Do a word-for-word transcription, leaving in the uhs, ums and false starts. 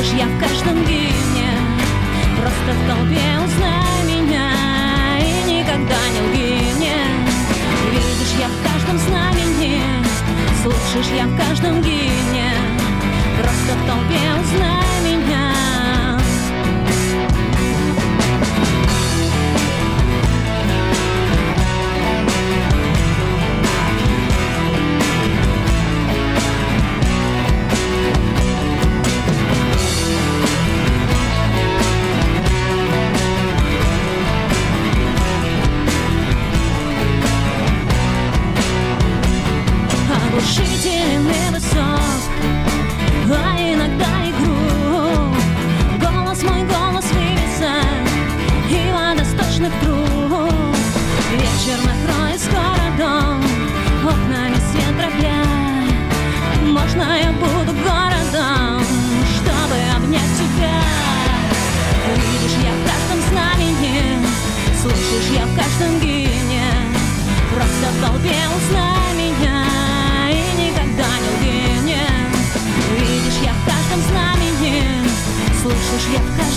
Слышишь, я в каждом гимне, просто в толпе узнай меня и никогда не лги мне. Видишь, я в каждом знамени, слышишь, я в каждом гимне, просто в толпе узнай меня. Оглушительный высок, а иногда и груб. Голос мой, голос вывеса и водосточных труб. Вечер накроет скоро дом, окнами свет дробя. Можно я буду городом, чтобы обнять тебя. Видишь, я в каждом знамени, слышишь, я в каждом гимне, просто в толпе узнай меня и никогда не лги мне. Видишь, я в каждом знамени, слышишь, я в каждом